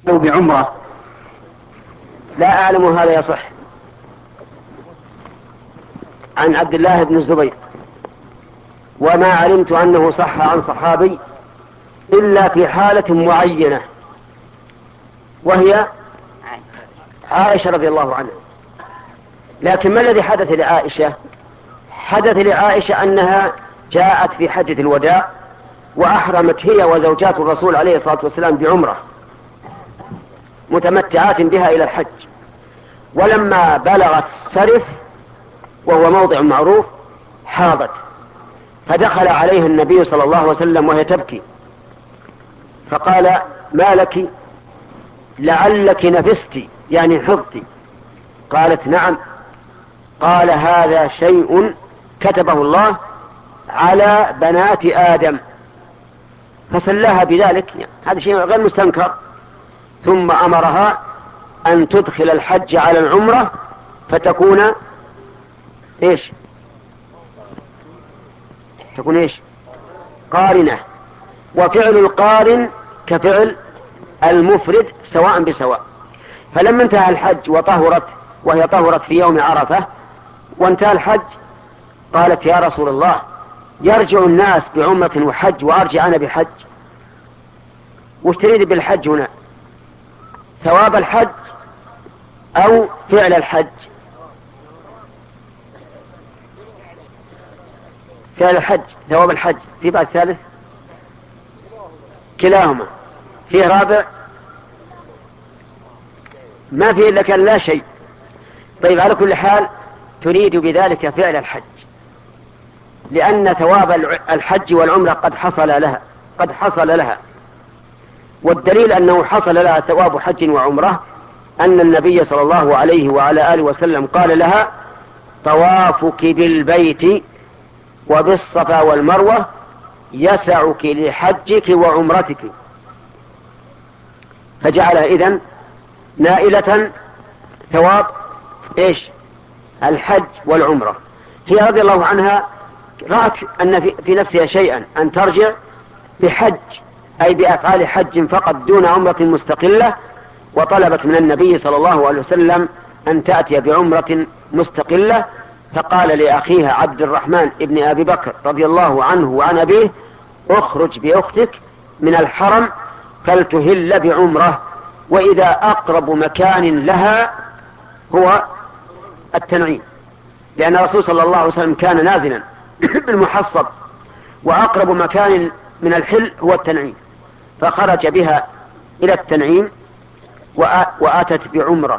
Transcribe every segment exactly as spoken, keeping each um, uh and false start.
أو بعمرة. لا أعلم هذا يصح عن عبد الله بن الزبير، وما علمت أنه صح عن صحابي إلا في حالة معينة، وهي عائشة رضي الله عنها. لكن ما الذي حدث لعائشة؟ حدث لعائشة أنها جاءت في حجة الوداع وأحرمت هي وزوجات الرسول عليه الصلاة والسلام بعمرة متمتعات بها إلى الحج، ولما بلغت السرف وهو موضع معروف حاضت، فدخل عليها النبي صلى الله عليه وسلم وهي تبكي، فقال: ما لك؟ لعلك نفست، يعني حضت. قالت: نعم. قال: هذا شيء كتبه الله على بنات آدم، فسلاها بذلك، يعني هذا شيء غير مستنكر. ثم أمرها أن تدخل الحج على العمرة فتكون إيش؟ تكون إيش؟ قارنة. وفعل القارن كفعل المفرد سواء بسواء. فلما انتهى الحج وطهرت، وهي طهرت في يوم عرفة وانتهى الحج، قالت: يا رسول الله، يرجع الناس بعمرة وحج وأرجع أنا بحج، وش تريد بالحج هنا؟ ثواب الحج أو فعل الحج؟ فعل الحج، ثواب الحج. في بعد ثالث؟ كلاهما. فيه رابع؟ ما فيه إلا كان لا شيء. طيب، على كل حال تريد بذلك فعل الحج، لأن ثواب الحج والعمرة قد حصل لها قد حصل لها والدليل أنه حصل لها ثواب حج وعمرة أن النبي صلى الله عليه وعلى آله وسلم قال لها: طوافك بالبيت وبالصفا والمروة يسعك لحجك وعمرتك. فجعلها إذن نائلة ثواب إيش؟ الحج والعمرة. هي رضي الله عنها رأت أن في نفسها شيئا أن ترجع بحج، أي بأفعال حج فقط دون عمرة مستقلة، وطلبت من النبي صلى الله عليه وسلم أن تأتي بعمرة مستقلة، فقال لأخيها عبد الرحمن ابن أبي بكر رضي الله عنه وعن أبيه: اخرج بأختك من الحرم فلتهل بعمرة، وإذا أقرب مكان لها هو التنعيم، لأن الرسول صلى الله عليه وسلم كان نازلا بالمحصب، وأقرب مكان من الحل هو التنعيم، فخرج بها إلى التنعيم وآتت بعمرة،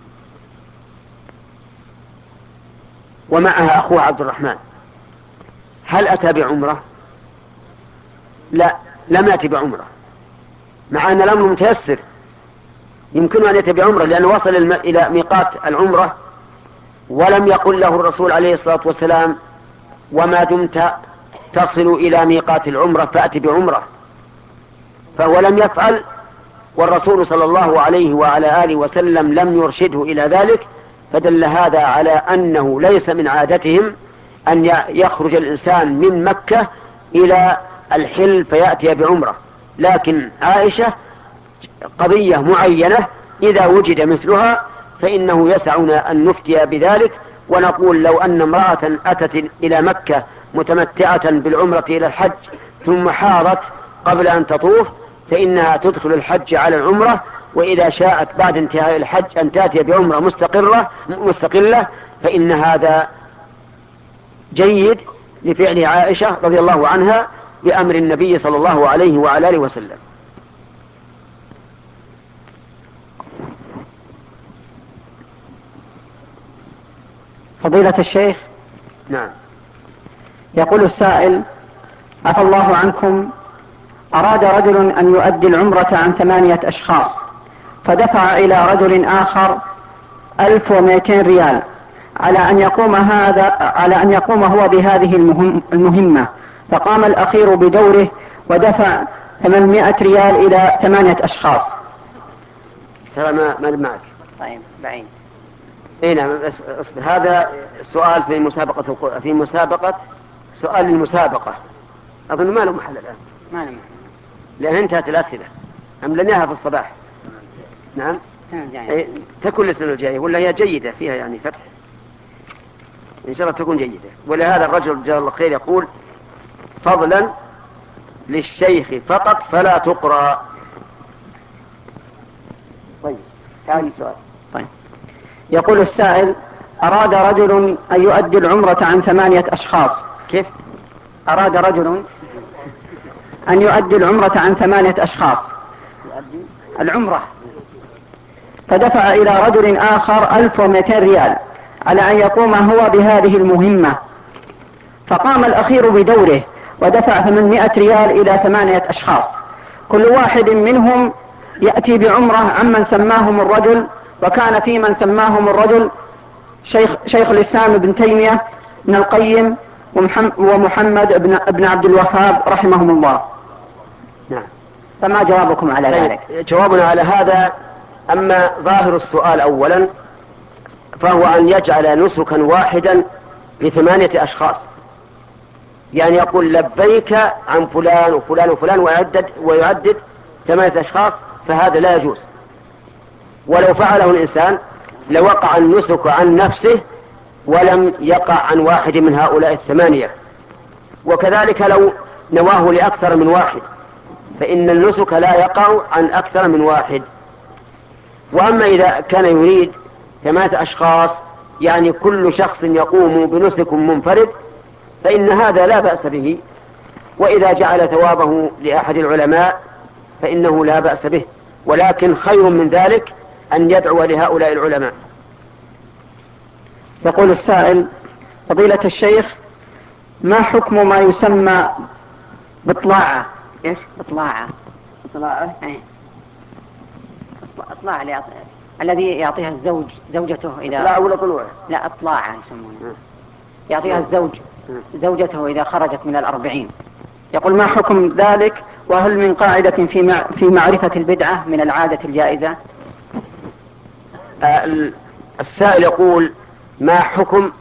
ومعها أخوها عبد الرحمن. هل أتى بعمرة؟ لا، لم يأتي بعمرة، مع أن الأمر متيسر، يمكن أن يأتي بعمرة، لأنه وصل إلى ميقات العمرة ولم يقل له الرسول عليه الصلاة والسلام: وما دمت تصل إلى ميقات العمرة فأتي بعمرة، فهو لم يفعل، والرسول صلى الله عليه وعلى آله وسلم لم يرشده إلى ذلك، فدل هذا على أنه ليس من عادتهم أن يخرج الإنسان من مكة إلى الحل فيأتي بعمرة، لكن عائشة قضية معينة إذا وجد مثلها فإنه يسعنا أن نفتي بذلك، ونقول: لو أن امرأة أتت إلى مكة متمتعة بالعمرة إلى الحج ثم حاضت قبل أن تطوف فإنها تدخل الحج على العمرة، وإذا شاءت بعد انتهاء الحج أن تأتي بعمرة مستقرة مستقلة فإن هذا جيد لفعل عائشة رضي الله عنها بأمر النبي صلى الله عليه وعلى آله وسلم. فضيلة الشيخ، نعم. يقول السائل: عفى الله عنكم، أراد رجل أن يؤدي العمرة عن ثمانية أشخاص، فدفع إلى رجل آخر ألف ومئتين ريال على أن يقوم هذا على أن يقوم هو بهذه المهم المهمة، فقام الأخير بدوره ودفع ثمانمائة ريال إلى ثمانية أشخاص. ترى ما ما معك. طيب بعيد. إيه نعم، هذا سؤال في مسابقة في مسابقة سؤال المسابقة، أظن ما له محل الآن، ما له محل لأن انتهت الأسئلة، أملناها في الصباح. نعم إيه تكون السنة الجاية ولا هي جيدة فيها يعني فتح إن شاء الله تكون جيدة. ولهذا الرجل جزاه الله خير يقول فضلا للشيخ فقط فلا تقرأ. طيب هذا السؤال. طيب يقول السائل أراد رجل أن يؤدي العمرة عن ثمانية أشخاص. كيف؟ أراد رجل أن يؤدي العمرة عن ثمانية أشخاص العمرة، فدفع إلى رجل آخر ألف ومئتين ريال على أن يقوم هو بهذه المهمة، فقام الأخير بدوره ودفع ثمانمائة ريال إلى ثمانية أشخاص، كل واحد منهم يأتي بعمرة عمن سماهم الرجل، وكان في من سماهم الرجل شيخ, شيخ الإسلام ابن تيمية ابن القيم ومحمد ابن, ابن عبد الوهاب رحمهم الله. نعم. فما جوابكم على ذلك؟ جوابنا على هذا أما ظاهر السؤال أولا فهو أن يجعل نسكا واحدا لثمانية أشخاص، يعني يقول لبيك عن فلان وفلان وفلان ويعدد, ويعدد ثمانية أشخاص، فهذا لا يجوز. ولو فعله الإنسان لوقع النسك عن نفسه ولم يقع عن واحد من هؤلاء الثمانية. وكذلك لو نواه لأكثر من واحد فإن النسك لا يقع عن أكثر من واحد. وأما إذا كان يريد ثمانية أشخاص يعني كل شخص يقوم بنسك منفرد فإن هذا لا بأس به، وإذا جعل ثوابه لأحد العلماء فإنه لا بأس به، ولكن خير من ذلك أن يدعو لهؤلاء العلماء. يقول السائل فضيلة الشيخ ما حكم ما يسمى بطلاعة؟ إيش؟ بطلاعة. بطلاعة؟ أي اطلاع اللي يعطي... الذي يعطيها الزوج زوجته إذا لا ولا طلوع. لا اطلاع يسمونه، يعطيها الزوج زوجته إذا خرجت من الأربعين. يقول ما حكم ذلك، وهل من قاعدة في مع... في معرفة البدعة من العادة الجائزة؟ آه السائل يقول ما حكم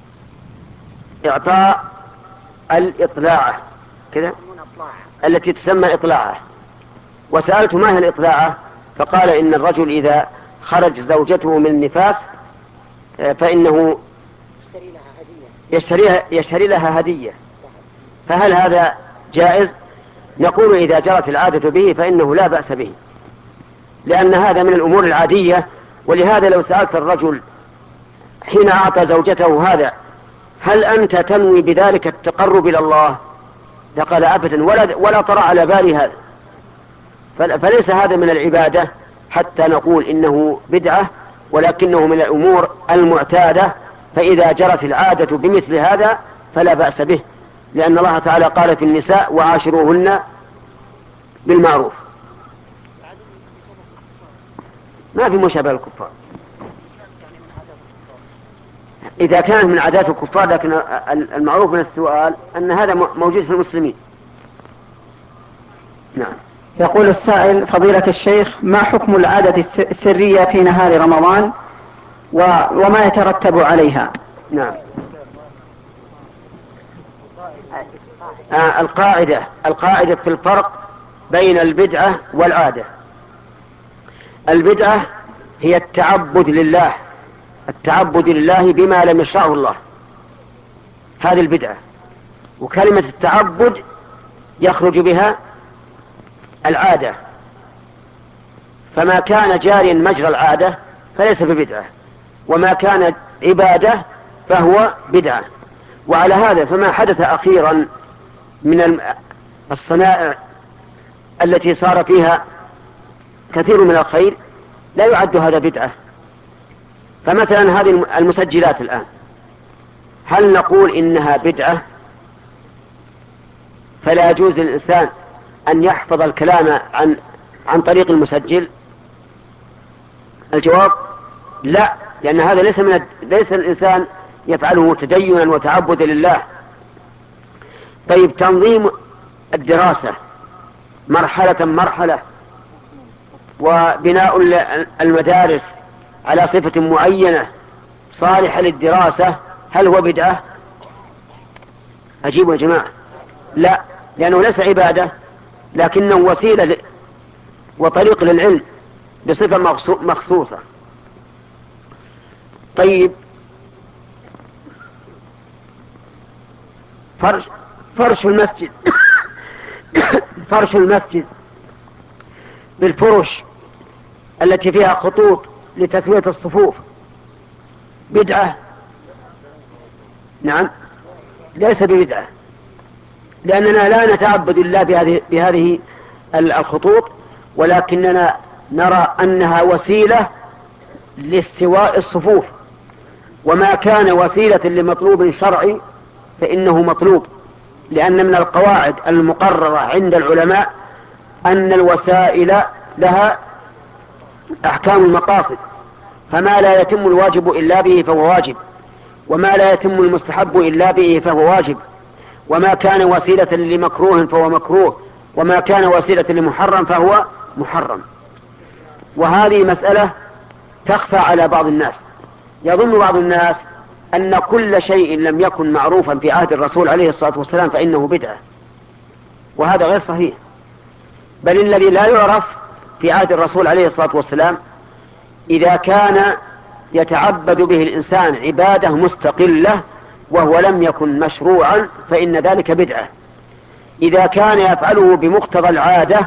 إعطاء الإطلاعة كذا التي تسمى إطلاعة، وسألت ما هي الإطلاعة فقال إن الرجل إذا خرج زوجته من النفاس فإنه يشتريها يشتري لها هدية، فهل هذا جائز؟ نقول إذا جرت العادة به فإنه لا بأس به، لأن هذا من الأمور العادية. ولهذا لو سألت الرجل حين أعطى زوجته هذا هل أنت تنوي بذلك التقرب إلى الله؟ فقال أبدا ولا, ولا طرأ على بالي هذا، فليس هذا من العبادة حتى نقول إنه بدعة، ولكنه من الأمور المعتادة، فإذا جرت العادة بمثل هذا فلا بأس به، لأن الله تعالى قال في النساء وعاشروهن بالمعروف. ما في مشابه الكفار إذا كانت من عادات الكفار، لكن المعروف من السؤال أن هذا موجود في المسلمين. نعم. يقول السائل فضيلة الشيخ ما حكم العادة السرية في نهار رمضان وما يترتب عليها؟ نعم. آه القاعدة القاعدة في الفرق بين البدعة والعادة. البدعة هي التعبد لله، التعبد لله بما لم يشرعه الله، هذه البدعة. وكلمة التعبد يخرج بها العادة، فما كان جاريا مجرى العادة فليس ببدعة، وما كان عبادة فهو بدعة. وعلى هذا فما حدث أخيرا من الصنائع التي صار فيها كثير من الخير لا يعد هذا بدعة. فمثلا هذه المسجلات الآن هل نقول إنها بدعة؟ فلا يجوز للإنسان أن يحفظ الكلام عن عن طريق المسجل. الجواب لا، لأن هذا ليس من ليس الإنسان يفعله تدينا وتعبدا لله. طيب تنظيم الدراسة مرحلة مرحلة وبناء المدارس على صفة معينة صالحة للدراسة، هل هو بدعة؟ أجيبوا يا جماعة. لا، لأنه ليس عبادة لكنه وسيلة وطريق للعلم، بصفة مخصوصة. طيب، فرش, فرش المسجد فرش المسجد بالفرش التي فيها خطوط لتسوية الصفوف بدعة؟ نعم، ليس ببدعة، لأننا لا نتعبد الله بهذه, بهذه الخطوط، ولكننا نرى أنها وسيلة لاستواء الصفوف، وما كان وسيلة لمطلوب شرعي فإنه مطلوب، لأن من القواعد المقررة عند العلماء أن الوسائل لها أحكام المقاصد، فما لا يتم الواجب إلا به فهو واجب، وما لا يتم المستحب إلا به فهو واجب، وما كان وسيلة لمكروه فهو مكروه، وما كان وسيلة لمحرم فهو محرم. وهذه مسألة تخفى على بعض الناس، يظن بعض الناس أن كل شيء لم يكن معروفا في عهد الرسول عليه الصلاة والسلام فإنه بدعة، وهذا غير صحيح، بل الذي لا يعرف في عهد الرسول عليه الصلاة والسلام إذا كان يتعبد به الإنسان عبادة مستقلة وهو لم يكن مشروعا فإن ذلك بدعة. إذا كان يفعله بمقتضى العادة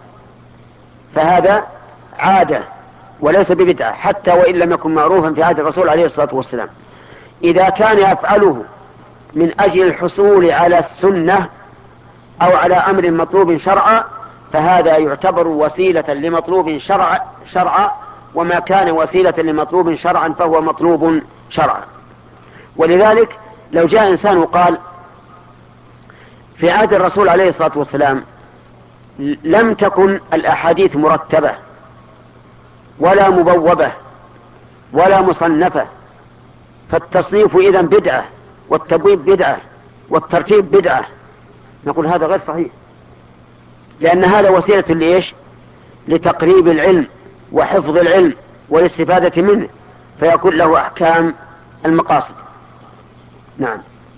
فهذا عادة وليس ببدعة، حتى وإن لم يكن معروفا في عهد الرسول عليه الصلاة والسلام. إذا كان يفعله من أجل الحصول على السنة أو على أمر مطلوب شرعا فهذا يعتبر وسيلة لمطلوب شرعا شرعا وما كان وسيلة لمطلوب شرعا فهو مطلوب شرعا. ولذلك لو جاء إنسان وقال في عهد الرسول عليه الصلاة والسلام لم تكن الأحاديث مرتبة ولا مبوبة ولا مصنفة، فالتصنيف إذن بدعة، والتبويب بدعة، والترتيب بدعة، نقول هذا غير صحيح، لأن هذا وسيلة لإيش؟ لتقريب العلم وحفظ العلم والاستفادة منه، فيكون له أحكام المقاصد. نعم.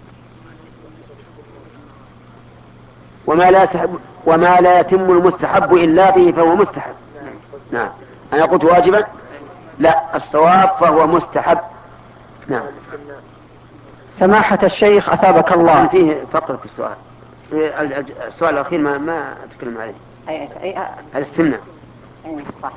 وما لا يتحب وما لا يتم المستحب إلا به فهو مستحب. نعم. أنا قلت واجبا؟ لا، الصواب فهو مستحب. نعم. سماحة الشيخ أثابك الله، فيه فقرة في السؤال، السؤال الأخير ما ما أتكلم عليه. أي أي أي الاستمناء. أي صح.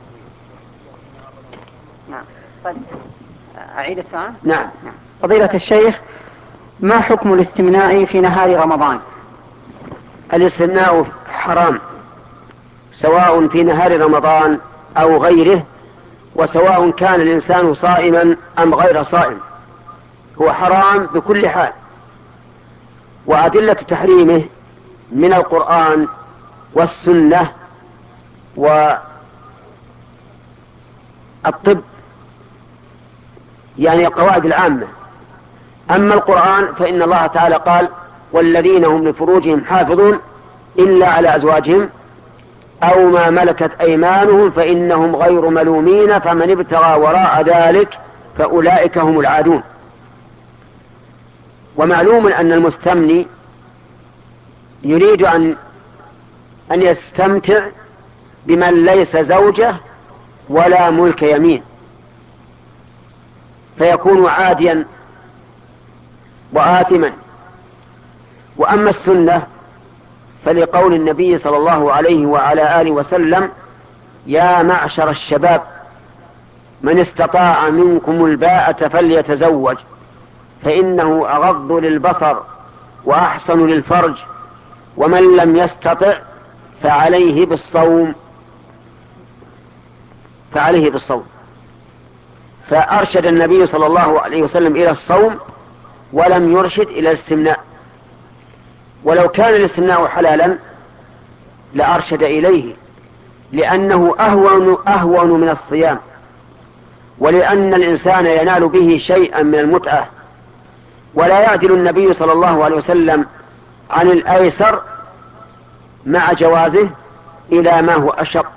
نعم. طيب أعيد السؤال؟ نعم. نعم. فضيلة الشيخ، ما حكم الاستمناء في نهار رمضان؟ الاستمناء حرام سواء في نهار رمضان أو غيره، وسواء كان الإنسان صائما أم غير صائم، هو حرام بكل حال. وأدلة تحريمه من القرآن والسنة والطب، يعني القواعد العامة. أما القرآن فإن الله تعالى قال والذين هم لفروجهم حافظون إلا على أزواجهم أو ما ملكت أيمانهم فإنهم غير ملومين فمن ابتغى وراء ذلك فأولئك هم العادون. ومعلوم أن المستمني يريد أن أن يستمتع بمن ليس زوجه ولا ملك يمين، فيكون عاديا وآثما. وأما السنة فلقول النبي صلى الله عليه وعلى آله وسلم يا معشر الشباب من استطاع منكم الباءة فليتزوج فإنه أغض للبصر وأحسن للفرج ومن لم يستطع فعليه بالصوم فعليه بالصوم فأرشد النبي صلى الله عليه وسلم إلى الصوم ولم يرشد إلى الاستمناء. ولو كان الاستمناء حلالا لأرشد إليه، لأنه أهون, أهون من الصيام، ولأن الإنسان ينال به شيئا من المتعة. ولا يعدل النبي صلى الله عليه وسلم عن الأيسر مع جوازه إلى ما هو أشق.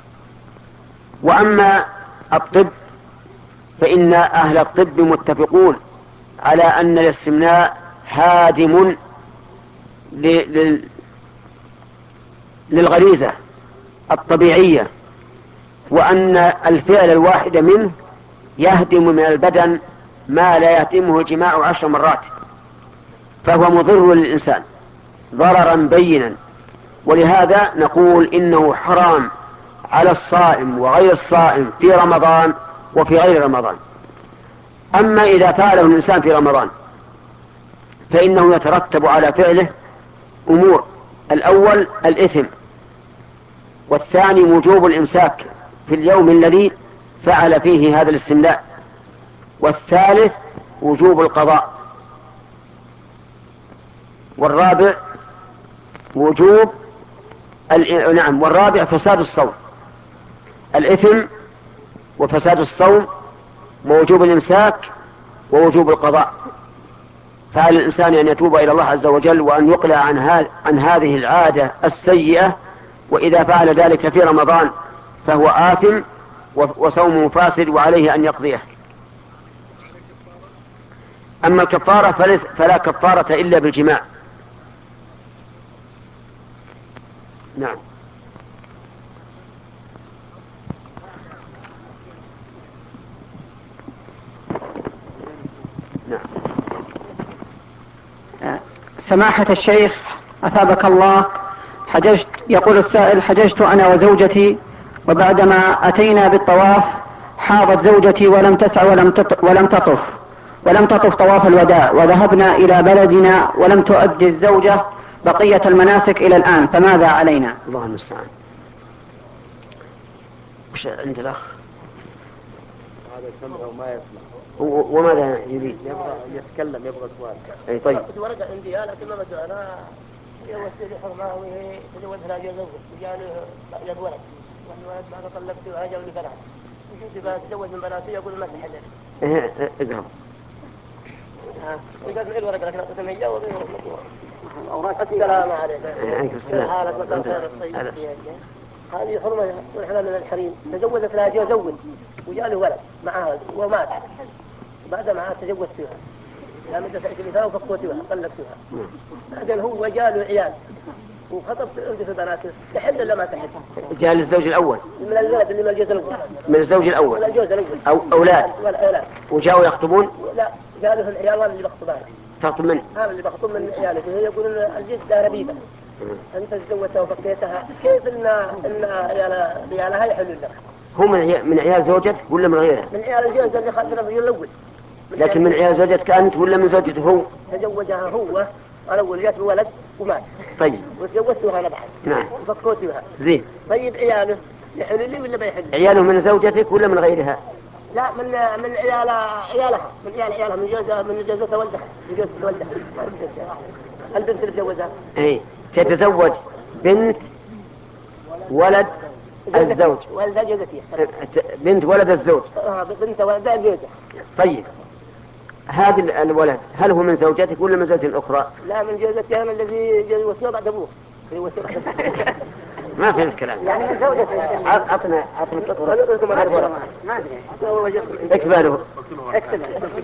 وأما الطب فإن أهل الطب متفقون على أن الاستمناء هادم للغريزة الطبيعية وأن الفعل الواحد منه يهدم من البدن ما لا يهدمه الجماع عشر مرات، فهو مضر للإنسان ضررا بينا. ولهذا نقول إنه حرام على الصائم وغير الصائم في رمضان وفي غير رمضان. أما إذا فعله الإنسان في رمضان فإنه يترتب على فعله أمور: الأول الإثم، والثاني وجوب الإمساك في اليوم الذي فعل فيه هذا الاستملاء، والثالث وجوب القضاء، والرابع وجوب ال... نعم والرابع فساد الصوم، الإثم وفساد الصوم ووجوب الإمساك ووجوب القضاء. فعلى الإنسان أن يتوب إلى الله عز وجل وأن يقلع عن, ها... عن هذه العادة السيئة، وإذا فعل ذلك في رمضان فهو آثم وصومه فاسد وعليه أن يقضيه. أما الكفارة فلا كفارة إلا بالجماع. نعم. نعم. سماحة الشيخ أثابك الله، حججت، يقول السائل: حججت أنا وزوجتي، وبعدما أتينا بالطواف حاضت زوجتي ولم تسع ولم ولم تطف ولم تطف طواف الوداع، وذهبنا إلى بلدنا ولم تؤدي الزوجة بقية المناسك إلى الآن، فماذا علينا؟ الله المستعان. وش عند الأخ؟ هذا سمع وما يسمع. وماذا يريد؟ يبغى يتكلم، يبغى سؤال. أي طيب. كنت ورقة عندي لكن ما بدأ أنا يوسل حرمة وهي تزوج ثلاثة زوج وجاني يد ولد، والولد بعد طلقته وهاجر لي بنات، وكنت بتزوج من بناتي يقول ما تحل. إيه اقرأ. ها وقال معي الورقة لكن أقسم هي وغير أوراق. السلام عليك. عليك السلام. حالك مساء خير الطيب. هذه حرمة والحلال من الحريم. تزوج ثلاثة زوج وجاني ولد معها ومات، بعد ما تزوجت فيها لا مدة تعيش لي ثلاثة وفقوتها طلقتها، بعدين هو جاله عيال وخطبت عنده في بناته، تحل ولا ما تحل؟ جاء للزوج الأول من الولد اللي من الجوز الأول، من الزوج الأول من الجوز الأول أو أولاد أولاد وجاءوا يخطبون؟ لا جاله العيال اللي بخطبان، تخطب من؟ هذا اللي بخطب من عياله، وهي يقولون الجد ربيبة أنت تزوجتها وفقيتها، كيف إن إن عيال عيالها يحلوا لك؟ هو من عيال من عيال زوجتك ولا من غيرها؟ من عيال الجوز اللي خلفنا في الأول. لكن من عيال زوجتك أنت ولا من زوجته هو؟ تزوجها هو الأول، جات بولد ومات. طيب. وتزوجتها أنا بعد. نعم. وفقوتها. زين. طيب عياله يحلوا لي ولا ما يحلوا؟ عياله من زوجتك ولا من غيرها؟ لا من من عيال عيالها، من عيال عيالها، من جوزها، من جوزها ولدها، من جوزها ولدها. البنت اللي تزوجها. إيه تتزوج بنت ولد الزوج. ولدها جوزتي. بنت ولد الزوج. آه بنت ولدها جوزها. طيب هذا الولد هل هو من زوجتك ولا من زوجة أخرى؟ لا من جوزتي أنا الذي جوزته بعد أبوه. ما فهمت كلام. يعني من زوجتي. عطنا عطنا الورق. ما أدري. اكتب له. اكتب.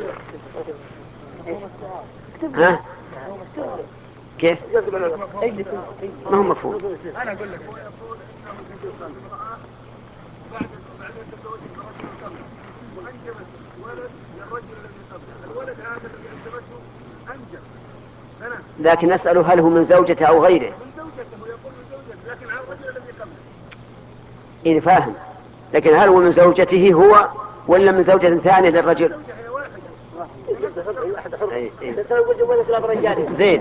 ها؟ كيف؟ ما هو مفهوم. أنا أقول لك. لكن نسأله هل هو من زوجته أو غيره؟ من زوجته، ويقول من زوجته، لكن عن الرجل الذي قبله. إيه فاهم، لكن هل هو من زوجته هو ولا من زوجة ثانية للرجل؟ أي أي. زين.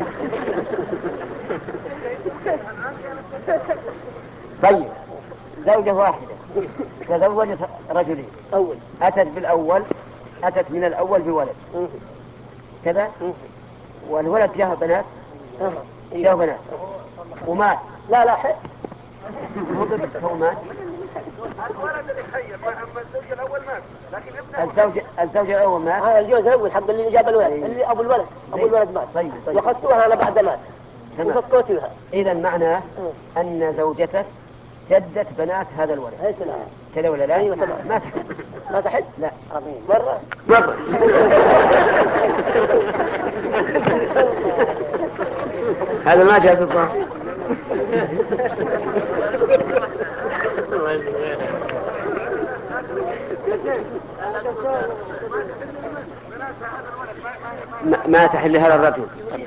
طيب زوجة واحدة تزوجت رجلين، أول أتت بالأول، أتت من الأول بولد كذا، والولد جاه بنات، جاه بنات ومات. لا لا حق. مو بالضبط هو مات. الولد اللي خير، أما الزوج الأول مات، لكن ابنه الزوج الزوج الأول مات. هذا الجوز الأول حق اللي جاب الولد، اللي أبو الولد، أبو الولد مات. طيب طيب. وأخذتوها أنا بعد مات. وفقوتها. إذا معناه أن زوجته جدت بنات هذا الولد. هاي سلام. كذا ولا لا؟ أيوة تمام. ما تحد. ما تحد؟ لا. عظيم. مرة. مرة. هذا ما جاء في الظاهر. ما, ما تحل هذا الرجل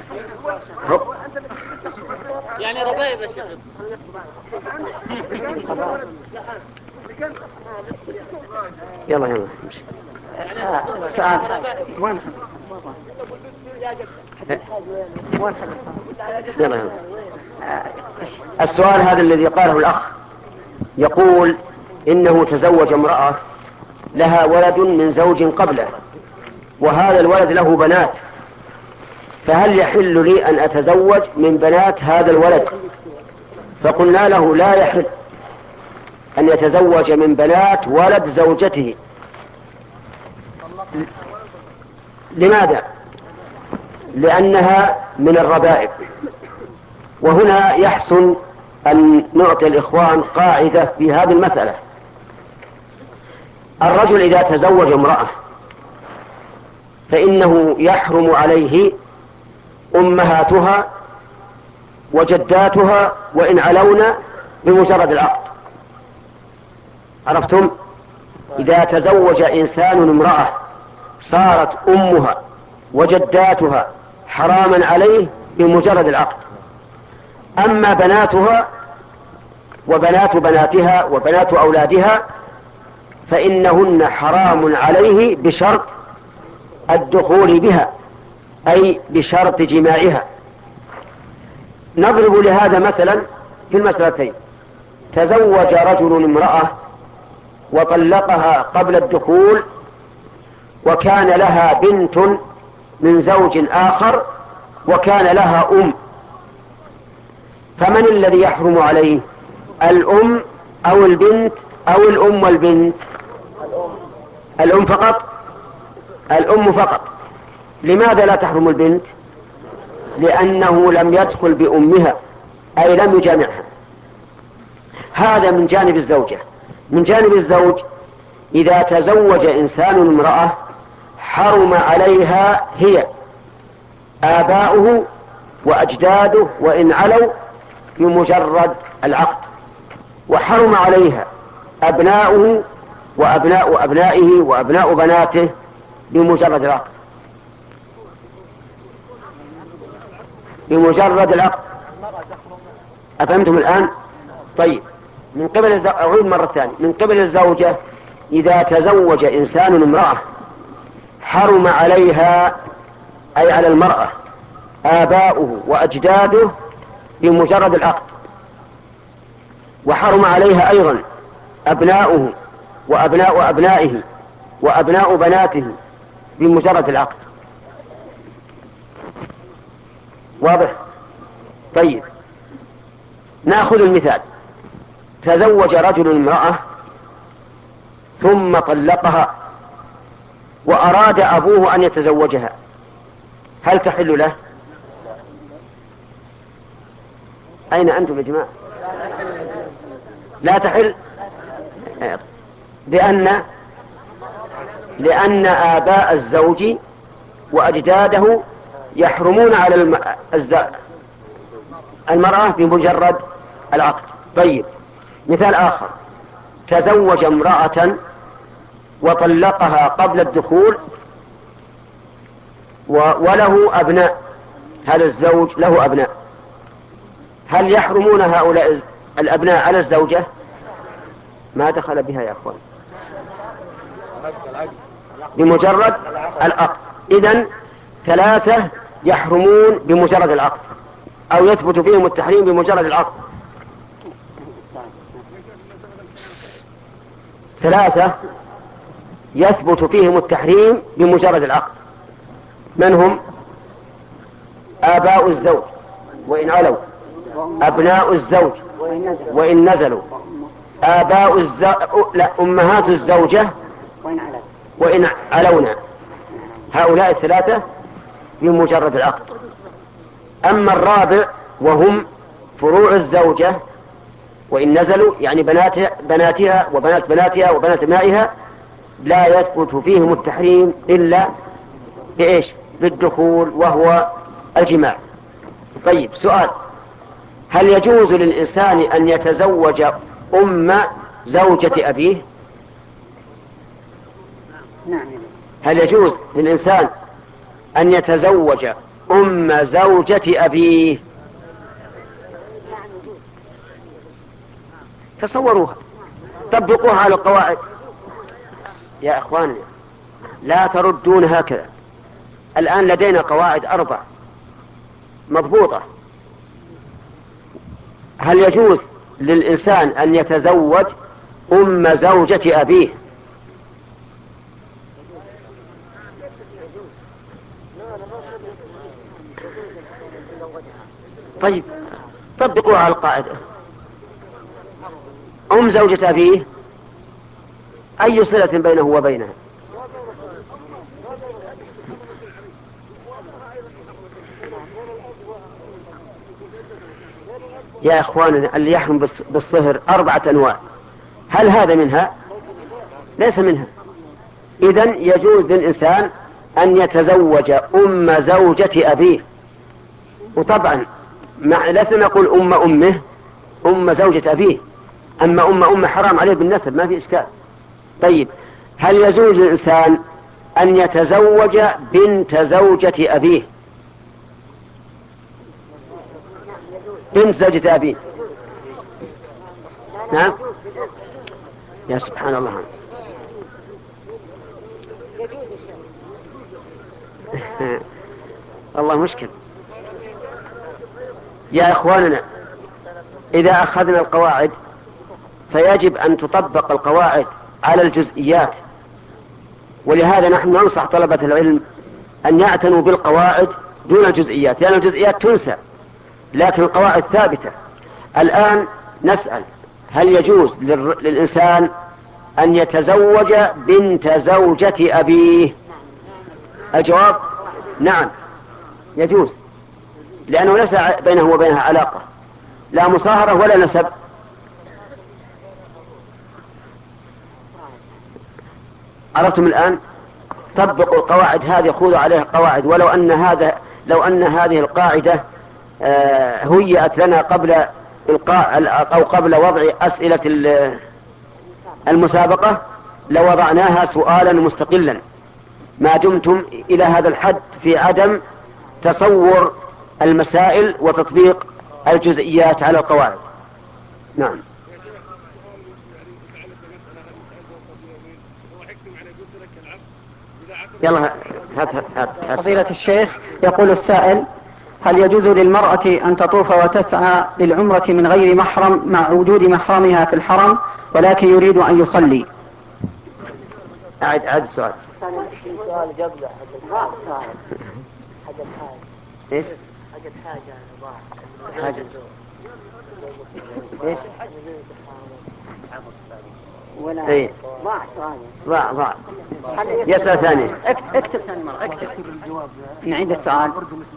يعني ربايب يا شيخ. يلا يلا السؤال وين يلا يلا. السؤال هذا الذي قاله الأخ يقول إنه تزوج امرأة لها ولد من زوج قبله، وهذا الولد له بنات، فهل يحل لي أن أتزوج من بنات هذا الولد؟ فقلنا له لا يحل أن يتزوج من بنات ولد زوجته. لماذا؟ لأنها من الربائب. وهنا يحسن أن نعطي الإخوان قاعدة في هذه المسألة. الرجل إذا تزوج امرأة فإنه يحرم عليه أمهاتها وجداتها وإن علونا بمجرد العقد. عرفتم؟ إذا تزوج إنسان امرأة صارت أمها وجداتها حراما عليه بمجرد العقد. أما بناتها وبنات بناتها وبنات أولادها فإنهن حرام عليه بشرط الدخول بها، أي بشرط جماعها. نضرب لهذا مثلا في المسألتين: تزوج رجل امرأة وطلقها قبل الدخول وكان لها بنت من زوج آخر وكان لها أم، فمن الذي يحرم عليه؟ الأم أو البنت أو الأم والبنت؟ الأم فقط. الأم فقط. لماذا لا تحرم البنت؟ لأنه لم يدخل بأمها، أي لم يجامعها. هذا من جانب الزوجة. من جانب الزوج، إذا تزوج إنسان امرأة حرم عليها هي آباؤه وأجداده وإن علوا بمجرد العقد، وحرم عليها أبناؤه وأبناء أبنائه وأبناء بناته بمجرد العقد. بمجرد العقد. أفهمتم الآن؟ طيب، من قبل الزوجة، أعيد مرة ثانية، من قبل الزوجة إذا تزوج إنسان امرأة حرم عليها، أي على المرأة، آباؤه وأجداده بمجرد العقد، وحرم عليها أيضا أبناؤه وأبناء أبنائه وأبناء بناته بمجرد العقد. واضح؟ طيب، نأخذ المثال: تزوج رجل امرأة ثم طلقها وأراد أبوه أن يتزوجها، هل تحل له؟ أين أنتم يا جماعة؟ لا تحل. لأن لأن آباء الزوج وأجداده يحرمون على الم... الز... المرأة بمجرد العقد. طيب، مثال آخر: تزوج امرأة وطلقها قبل الدخول و... وله أبناء، هذا الزوج له أبناء، هل يحرمون هؤلاء الأبناء على الزوجة؟ ما دخل بها يا أخوان، بمجرد العقد. إذن ثلاثة يحرمون بمجرد العقد، أو يثبت فيهم التحريم بمجرد العقد. ثلاثة يثبت فيهم التحريم بمجرد العقد. من هم؟ آباء الزوج وإن علوا، أبناء الزوج وإن نزلوا، آباء الزوج، لا، أمهات الزوجة وإن علونا. هؤلاء الثلاثة بمجرد العقد. أما الرابع وهم فروع الزوجة وإن نزلوا، يعني بنات بناتها وبنات بناتها وبنات أبنائها، لا يثبت فيهم التحريم إلا بإيش؟ بالدخول، وهو الجماع. طيب، سؤال: هل يجوز للإنسان أن يتزوج أم زوجة أبيه؟ هل يجوز للإنسان أن يتزوج أم زوجة أبيه؟ تصوروها، طبقوها على القواعد يا أخواننا، لا تردون هكذا. الآن لدينا قواعد أربع مضبوطة. هل يجوز للإنسان أن يتزوج أم زوجة أبيه؟ طيب طبقوها على القاعدة. أم زوجة أبيه أي صلة بينه وبينها؟ يا إخواننا اللي يحرم بالصهر أربعة أنواع، هل هذا منها؟ ليس منها. إذن يجوز للإنسان أن يتزوج أم زوجة أبيه، وطبعا لسنا نقول أم أمه، أم زوجة أبيه. أما أم أمه حرام عليه بالنسب، ما في إشكال. طيب هل يجوز للإنسان أن يتزوج بنت زوجة أبيه؟ بنت زوجة أبيه، نعم. يا سبحان الله. الله مشكل يا إخواننا. إذا أخذنا القواعد فيجب أن تطبق القواعد على الجزئيات، ولهذا نحن ننصح طلبة العلم أن يعتنوا بالقواعد دون الجزئيات، لأن الجزئيات تنسى لكن القواعد ثابتة. الآن نسأل هل يجوز للإنسان أن يتزوج بنت زوجة أبيه؟ الجواب نعم يجوز، لأنه ليس بينه وبينها علاقة، لا مصاهرة ولا نسب. عرفتم الآن؟ طبقوا القواعد هذه، خذوا عليها قواعد، ولو أن هذا لو أن هذه القاعدة آه هيئت لنا قبل إلقاء أو قبل وضع أسئلة المسابقة لوضعناها سؤالا مستقلا، ما دمتم إلى هذا الحد في عدم تصور المسائل وتطبيق الجزئيات على القواعد. نعم. يلا هات هات هات. فضيلة الشيخ، يقول السائل: هل يجوز للمرأة أن تطوف وتسعى للعمرة من غير محرم مع وجود محرمها في الحرم ولكن يريد أن يصلي؟ أعد أعد السؤال. سؤال قبله حاجة حاجة إيش؟ حاجة حاجة حاجة إيش؟ ولا إيه؟ ضاع سؤال. ضاع ضاع. يسأل ثاني. اكتب ثاني مرة، اكتب نعيد السؤال.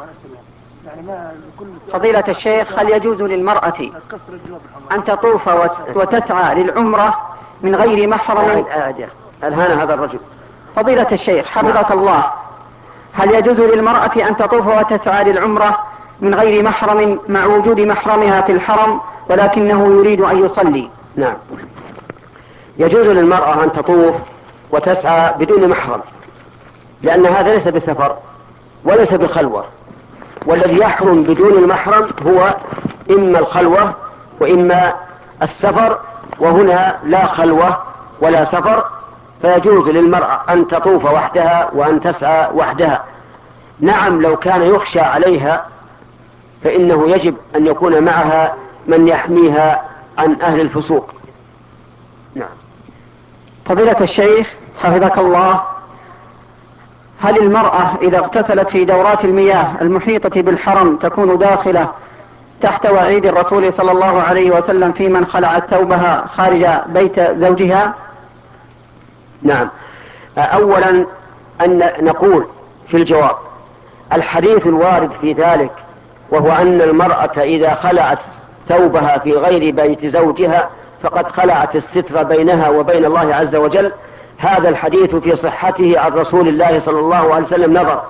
فضيلة الشيخ، هل يجوز للمرأة أن تطوف وتسعى للعمرة من غير محرم؟ الهان هذا الرجل. فضيلة الشيخ حفظك الله، هل يجوز للمرأة أن تطوف وتسعى للعمرة من غير محرم مع وجود محرمها في الحرم ولكنه يريد أن يصلي؟ نعم، يجوز للمرأة أن تطوف وتسعى بدون محرم، لأن هذا ليس بسفر وليس بخلوة، والذي يحرم بدون المحرم هو إما الخلوة وإما السفر، وهنا لا خلوة ولا سفر، فيجوز للمرأة أن تطوف وحدها وأن تسعى وحدها. نعم، لو كان يخشى عليها فإنه يجب أن يكون معها من يحميها عن أهل الفسوق. نعم. فضيلة الشيخ حفظك الله، هل المرأة إذا اغتسلت في دورات المياه المحيطة بالحرم تكون داخلة تحت وعيد الرسول صلى الله عليه وسلم في من خلعت ثوبها خارج بيت زوجها؟ نعم. أولا أن نقول في الجواب الحديث الوارد في ذلك، وهو أن المرأة إذا خلعت ثوبها في غير بيت زوجها فقد خلعت الستر بينها وبين الله عز وجل، هذا الحديث في صحته عن رسول الله صلى الله عليه وسلم نظر،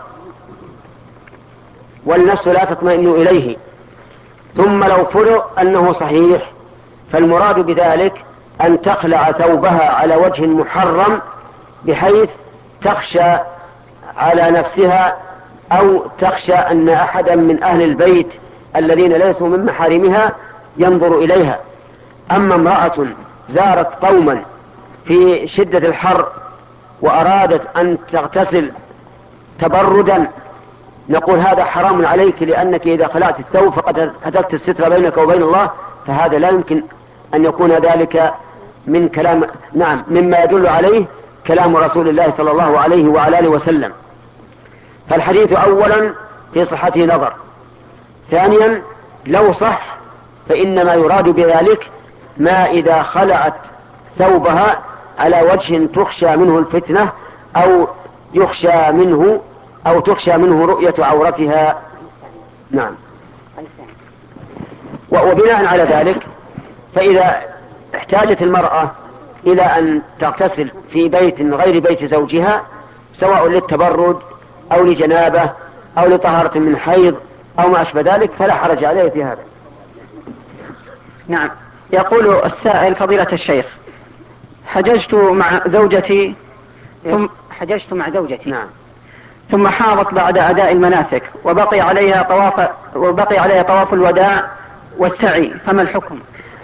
والنفس لا تطمئن إليه. ثم لو فرض أنه صحيح فالمراد بذلك أن تخلع ثوبها على وجه محرم بحيث تخشى على نفسها أو تخشى أن أحدا من أهل البيت الذين ليسوا من محارمها ينظر إليها. أما امرأة زارت قوما في شدة الحر وأرادت أن تغتسل تبردا نقول هذا حرام عليك، لأنك إذا خلعت الثوب فقد هتكت الستر بينك وبين الله، فهذا لا يمكن أن يكون ذلك من كلام نعم مما يدل عليه كلام رسول الله صلى الله عليه وعلى آله وسلم. فالحديث أولا في صحته نظر، ثانيا لو صح فإنما يراد بذلك ما إذا خلعت ثوبها على وجه تخشى منه الفتنة أو يخشى منه أو تخشى منه رؤية عورتها. نعم. وبناء على ذلك فإذا احتاجت المرأة إلى أن تغتسل في بيت غير بيت زوجها سواء للتبرد أو لجنابة أو لطهارة من حيض أو ما أشبه ذلك فلا حرج عليه في هذا. نعم. يقول السائل: فضيلة الشيخ، حججت مع زوجتي ثم حججت مع زوجتي نعم. ثم حاضت بعد أداء المناسك وبقي عليها طواف وبقي عليها طواف الوداع والسعي، فما الحكم؟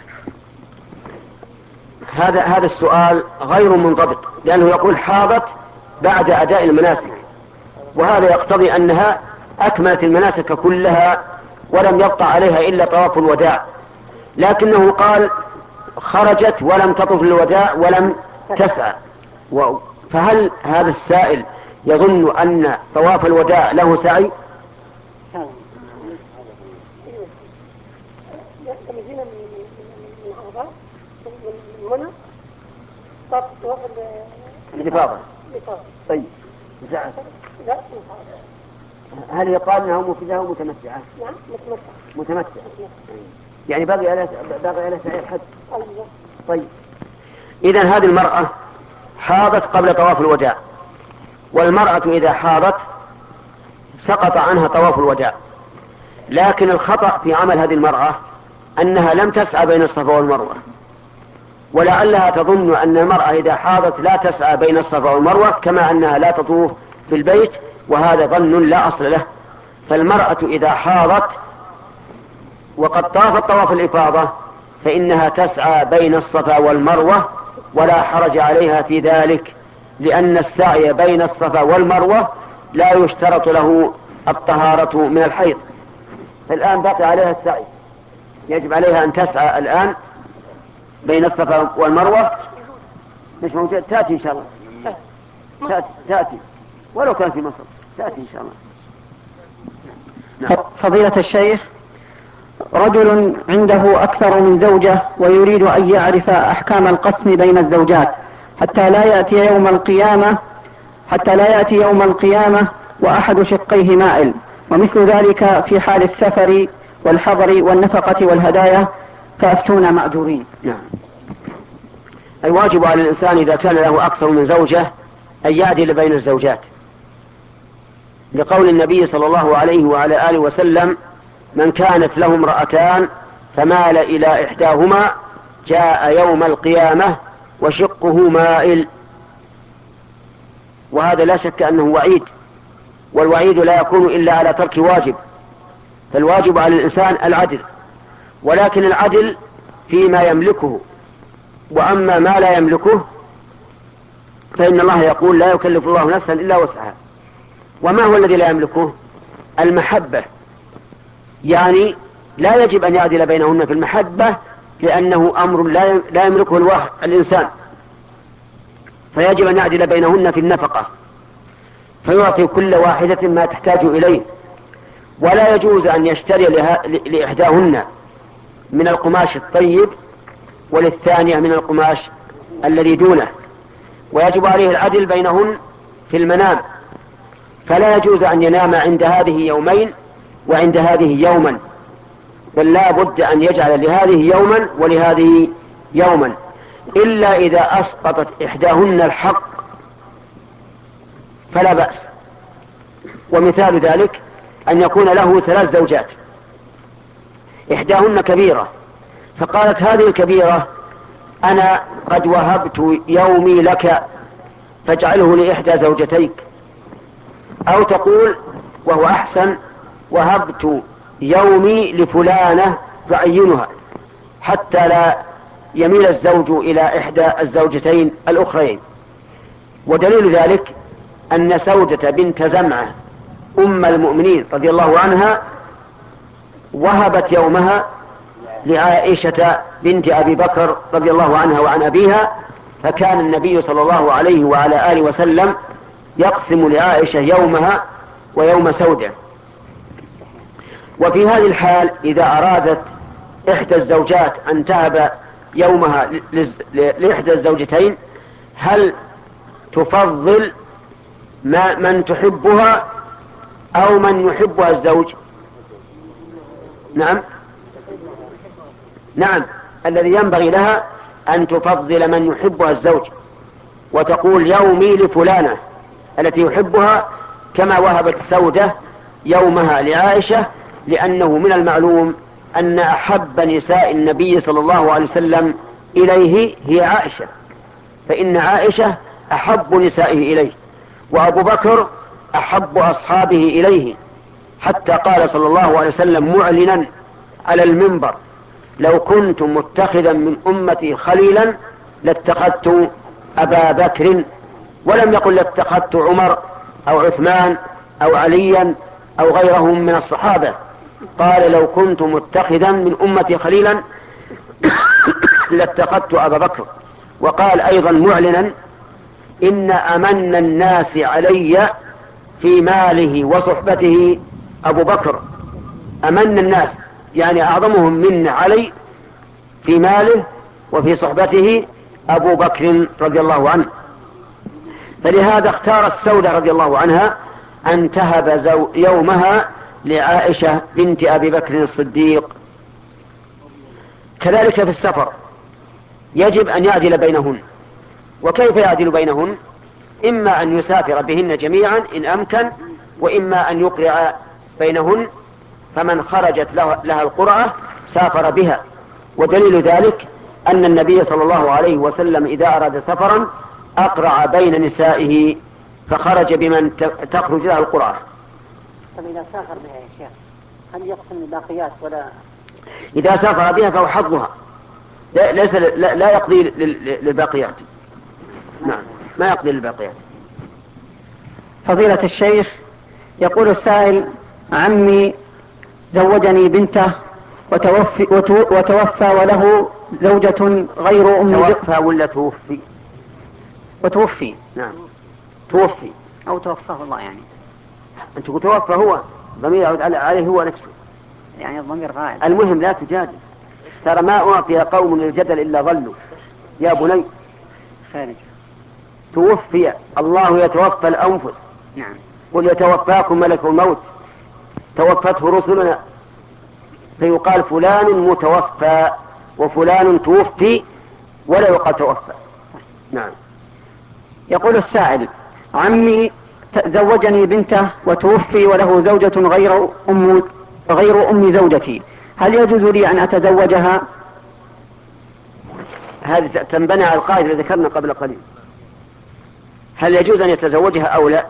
هذا هذا السؤال غير منضبط، لأنه يقول حاضت بعد أداء المناسك، وهذا يقتضي أنها أكملت المناسك كلها ولم يبقى عليها إلا طواف الوداع، لكنه قال خرجت ولم تطف الوداع ولم تسعى. فهل هذا السائل يظن أن طواف الوداع له سعي؟ الإفاضة. طيب هل يقال أنها مفردة أو متمتعة؟ نعم متمتعة. متمتعة يعني باقي على باقي على سعي الحج. طيب إذا هذه المرأة حاضت قبل طواف الوداع، والمرأة إذا حاضت سقط عنها طواف الوداع، لكن الخطأ في عمل هذه المرأة أنها لم تسعى بين الصفا والمروة، ولعلها تظن أن المرأة إذا حاضت لا تسعى بين الصفا والمروة كما أنها لا تطوف في البيت، وهذا ظن لا أصل له. فالمرأة إذا حاضت وقد طافت طواف الإفاضة فإنها تسعى بين الصفا والمروة ولا حرج عليها في ذلك، لأن السعي بين الصفا والمروة لا يشترط له الطهارة من الحيض. فالآن باقي عليها السعي، يجب عليها أن تسعى الآن بين الصفا والمروة. مش موجود؟ تأتي إن شاء الله. تأتي, تأتي ولو كان في مصر تأتي إن شاء الله. نعم. فضيلة الشيخ، رجل عنده أكثر من زوجة ويريد أن يعرف أحكام القسم بين الزوجات حتى لا يأتي يوم القيامة حتى لا يأتي يوم القيامة وأحد شقيه مائل، ومثل ذلك في حال السفر والحضر والنفقة والهدايا، فأفتونا مأجورين. نعم. الواجب على الإنسان إذا كان له أكثر من زوجة أن يعدل بين الزوجات، لقول النبي صلى الله عليه وعلى آله وسلم: من كانت له امرأتان فمال إلى إحداهما جاء يوم القيامة وشقه مائل. وهذا لا شك أنه وعيد، والوعيد لا يكون إلا على ترك واجب، فالواجب على الإنسان العدل، ولكن العدل فيما يملكه، وأما ما لا يملكه فإن الله يقول: لا يكلف الله نفسا إلا وسعها. وما هو الذي لا يملكه؟ المحبة، يعني لا يجب أن يعدل بينهن في المحبة، لأنه أمر لا يملكه الواحد الإنسان، فيجب أن يعدل بينهن في النفقة، فيعطي كل واحدة ما تحتاج إليه. ولا يجوز أن يشتري لإحداهن من القماش الطيب وللثانية من القماش الذي دونه، ويجب عليه العدل بينهن في المنام، فلا يجوز أن ينام عند هذه يومين وعند هذه يوما، بل لا بد أن يجعل لهذه يوما ولهذه يوما، إلا إذا أسقطت إحداهن الحق فلا بأس. ومثال ذلك أن يكون له ثلاث زوجات، إحداهن كبيرة، فقالت هذه الكبيرة: أنا قد وهبت يومي لك فاجعله لإحدى زوجتيك، أو تقول وهو أحسن وهبت يومي لفلانة تعينها حتى لا يميل الزوج إلى إحدى الزوجتين الأخرين. ودليل ذلك أن سودة بنت زمعة أم المؤمنين رضي الله عنها وهبت يومها لعائشة بنت أبي بكر رضي الله عنها وعن أبيها، فكان النبي صلى الله عليه وعلى آله وسلم يقسم لعائشة يومها ويوم سودة. وفي هذه الحال إذا أرادت إحدى الزوجات أن تهب يومها لإحدى الزوجتين، هل تفضل ما من تحبها أو من يحبها الزوج؟ نعم نعم الذي ينبغي لها أن تفضل من يحبها الزوج، وتقول يومي لفلانة التي يحبها، كما وهبت سودة يومها لعائشة، لأنه من المعلوم أن أحب نساء النبي صلى الله عليه وسلم إليه هي عائشة، فإن عائشة أحب نسائه إليه، وأبو بكر أحب أصحابه إليه، حتى قال صلى الله عليه وسلم معلنا على المنبر: لو كنت متخذا من أمتي خليلا لاتخذت أبا بكر، ولم يقل لاتخذت عمر أو عثمان أو عليا أو غيرهم من الصحابة، قال لو كنت متخذا من أمتي خليلا لاتخذت أبا بكر. وقال أيضا معلنا: إن أمن الناس علي في ماله وصحبته أبو بكر. أمن الناس يعني أعظمهم من علي في ماله وفي صحبته أبو بكر رضي الله عنه. فلهذا اختارت سودة رضي الله عنها أن تهب زو يومها لعائشة بنت أبي بكر الصديق. كذلك في السفر يجب أن يعدل بينهن. وكيف يعدل بينهن؟ إما أن يسافر بهن جميعا إن أمكن، وإما أن يقرع بينهن، فمن خرجت لها القرعة سافر بها. ودليل ذلك أن النبي صلى الله عليه وسلم إذا أراد سفرا أقرع بين نسائه فخرج بمن تخرج لها القرعة. طب إذا سافر بها يا شيخ هل يقسم الباقيات ولا؟ إذا سافر بها فهو حظها، لا, ليس لا, لا يقضي للباقيات. نعم ما يقضي للباقيات. فضيلة الشيخ، يقول السائل: عمي زوجني بنته وتوفي, وتوفى وله زوجة غير أم. توفى ولا توفي؟ وتوفي. نعم توفي أو توفاه الله يعني. أنت توفى هو ضمير يعود عليه هو نفسه، يعني الضمير غائب. المهم لا تجادل، ترى ما أعطي قوم الجدل إلا ضلوا يا بني. خارج. توفي، الله يتوفى الأنفس. نعم. قل يتوفاكم ملك الموت، توفته رسلنا، فيقال فلان متوفى وفلان توفي ولا يقال توفى. نعم. يقول السائل: عمي زوجني بنته وتوفي وله زوجة غير أم غير أم زوجتي، هل يجوز لي أن أتزوجها؟ هذه تنبني على القاعدة التي ذكرنا قبل قليل، هل يجوز أن يتزوجها أو لا؟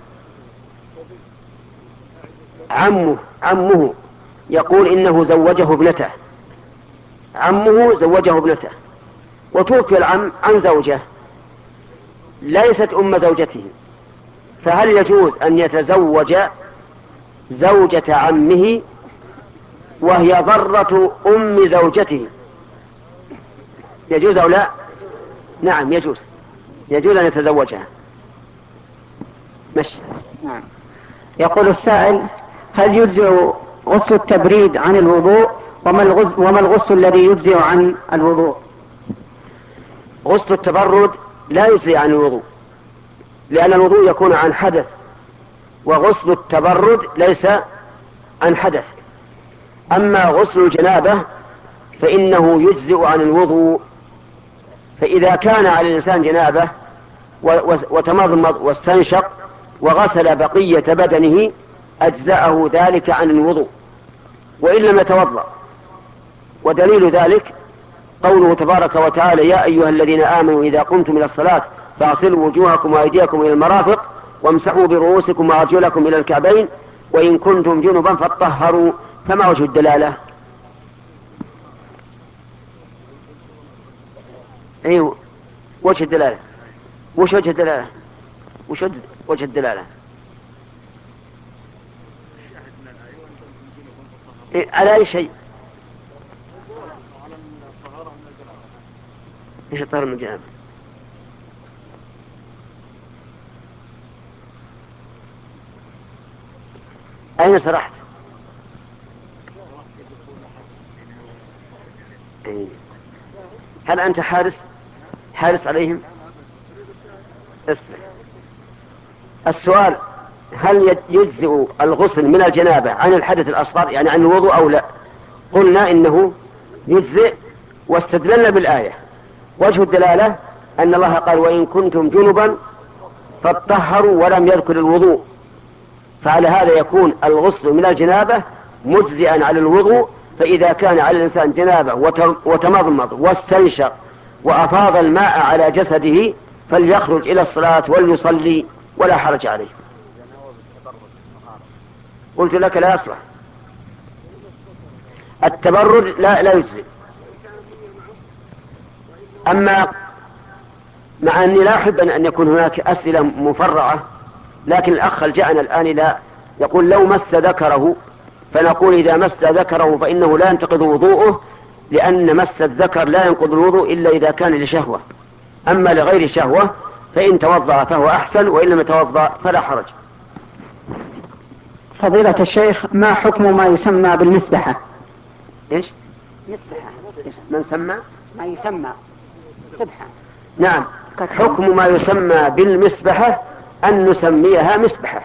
عمه عمه يقول إنه زوجه ابنته، عمه زوجه ابنته، وتوفي العم عن زوجه ليست أم زوجته، فهل يجوز أن يتزوج زوجة عمه وهي ضرة أم زوجته؟ يجوز أو لا؟ نعم يجوز، يجوز أن يتزوجها. مش نعم. يقول السائل: هل يجزئ غسل التبريد عن الوضوء؟ وما الغسل, وما الغسل الذي يجزئ عن الوضوء؟ غسل التبرد لا يجزئ عن الوضوء، لأن الوضوء يكون عن حدث، وغسل التبرد ليس عن حدث. أما غسل الجنابة فإنه يجزئ عن الوضوء، فإذا كان على الإنسان جنابة وتمضمض واستنشق وغسل بقية بدنه أجزأه ذلك عن الوضوء وإن لم يتوضأ. ودليل ذلك قوله تبارك وتعالى: يا أيها الذين آمنوا إذا قمتم إلى الصلاة فاغسلوا وجوهكم وأيديكم إلى المرافق وامسحوا برؤوسكم وأرجلكم إلى الكعبين وإن كنتم جنبا فاطهروا. فما وجه الدلالة؟ أيوه وجه الدلالة. وش وجه الدلالة؟ وش وجه الدلالة؟ إيه على أي شيء؟ إيش الطهارة من الجنابة؟ أين سرحت؟ إيه. هل أنت حارس حارس عليهم؟ اسمع السؤال: هل يجزئ الغسل من الجنابة عن الحدث الأصغر يعني عن الوضوء أو لا؟ قلنا إنه يجزئ واستدللنا بالآية. وجه الدلالة أن الله قال وإن كنتم جنبا فاطهروا ولم يذكر الوضوء، فعلى هذا يكون الغسل من الجنابة مجزئا على الوضوء. فإذا كان على الإنسان جنابة وتمضمض واستنشق وأفاض الماء على جسده فليخرج إلى الصلاة وليصلي ولا حرج عليه. قلت لك لا يصلح التبرد، لا لا يجزي. أما مع أني لا أحب أن يكون هناك أسئلة مفرعة، لكن الأخ جاءنا الآن لا يقول لو مس ذكره، فنقول إذا مس ذكره فإنه لا ينتقض وضوءه، لأن مس الذكر لا ينقض الوضوء إلا إذا كان لشهوة. أما لغير شهوة فإن توضأ فهو أحسن، وإن لم يتوضأ فلا حرج. فضيلة الشيخ، ما حكم ما يسمى بالمسبحة؟ إيش؟ مسبحة. من سمى؟ ما يسمى سبحة. نعم، حكم ما يسمى بالمسبحة أن نسميها مسبحة،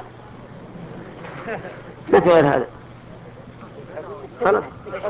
ما في غير هذا. خلاص.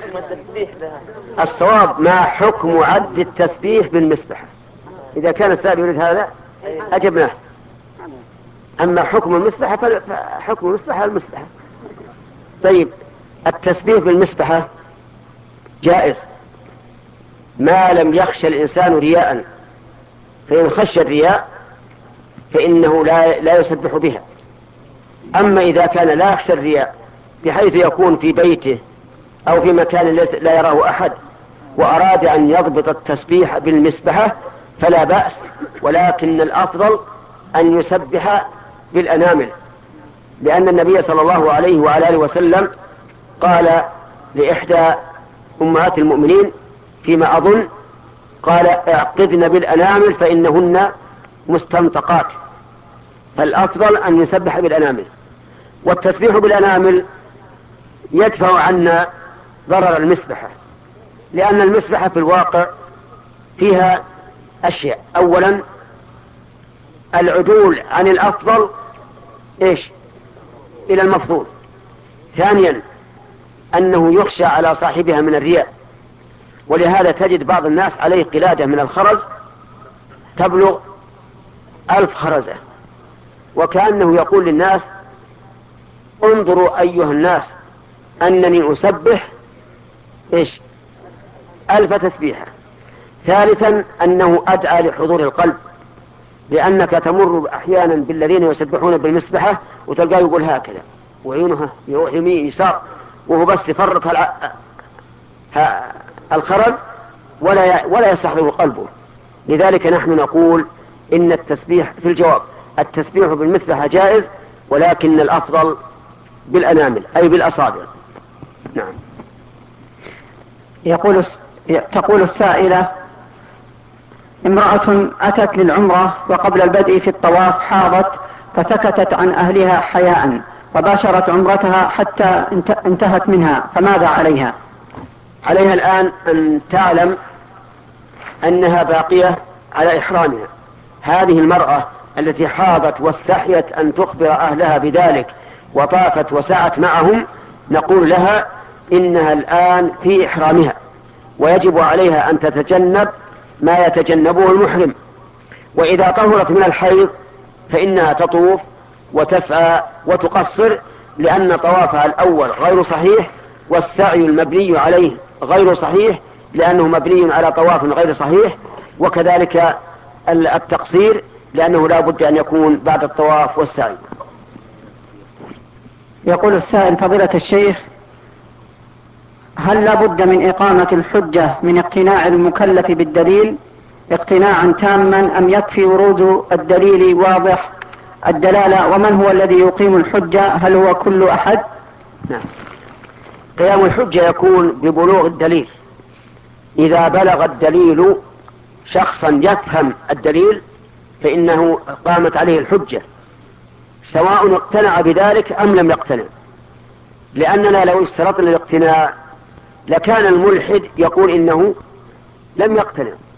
الصواب ما حكم عد التسبيح بالمسبحة. إذا كان السائل يريد هذا أجبناه. أما حكم المسبحة فحكم المسبحة المسبحة. طيب، التسبيح بالمسبحة جائز ما لم يخشى الإنسان رياء، فإن خشى الرياء فإنه لا, لا يسبح بها. أما إذا كان لا يخشى الرياء بحيث يكون في بيته أو في مكان لا يراه أحد وأراد أن يضبط التسبيح بالمسبحة فلا بأس، ولكن الأفضل أن يسبح بالأنامل، لأن النبي صلى الله عليه وعلى آله وسلم قال لإحدى أمهات المؤمنين فيما أظن، قال اعقدن بالأنامل فإنهن مستنطقات. فالأفضل أن يسبح بالأنامل، والتسبيح بالأنامل يدفع عنا ضرر المسبحة، لأن المسبحة في الواقع فيها أشياء. أولا العدول عن الأفضل إيش إلى المفضول. ثانيا أنه يخشى على صاحبها من الرياء، ولهذا تجد بعض الناس عليه قلادة من الخرز تبلغ ألف خرزة، وكأنه يقول للناس انظروا أيها الناس أنني أسبح إيش ألف تسبيحة. ثالثا أنه أدعى لحضور القلب، لأنك تمر أحيانا بالذين يسبحون بالمسبحة وتلقاه يقول هكذا وعينها يمين يسار، وهو بس يفرط الخرز ولا ولا يستحضر قلبه. لذلك نحن نقول إن التسبيح في الجواب التسبيح بالمسبحة جائز، ولكن الأفضل بالأنامل أي بالأصابع. نعم. يقول تقول السائلة: امرأة أتت للعمرة وقبل البدء في الطواف حاضت فسكتت عن أهلها حياء وباشرت عمرتها حتى انتهت منها، فماذا عليها؟ عليها الآن أن تعلم أنها باقية على إحرامها. هذه المرأة التي حاضت واستحيت أن تخبر أهلها بذلك وطافت وسعت معهم، نقول لها إنها الآن في إحرامها، ويجب عليها أن تتجنب ما يتجنبه المحرم. وإذا طهرت من الحيض فإنها تطوف وتسعى وتقصر، لأن طوافها الأول غير صحيح، والسعي المبني عليه غير صحيح لأنه مبني على طواف غير صحيح، وكذلك التقصير لأنه لا بد أن يكون بعد الطواف والسعي. يقول السائل: فضيلة الشيخ، هل لا بد من إقامة الحجة من اقتناع المكلف بالدليل اقتناعا تاما، أم يكفي ورود الدليل واضح الدلالة؟ ومن هو الذي يقيم الحجة؟ هل هو كل أحد؟ نعم. قيام الحجة يكون ببلوغ الدليل. إذا بلغ الدليل شخصا يفهم الدليل فإنه قامت عليه الحجة، سواء اقتنع بذلك أم لم يقتنع، لأننا لو اشترطنا الاقتناع لكان الملحد يقول إنه لم يقتنع.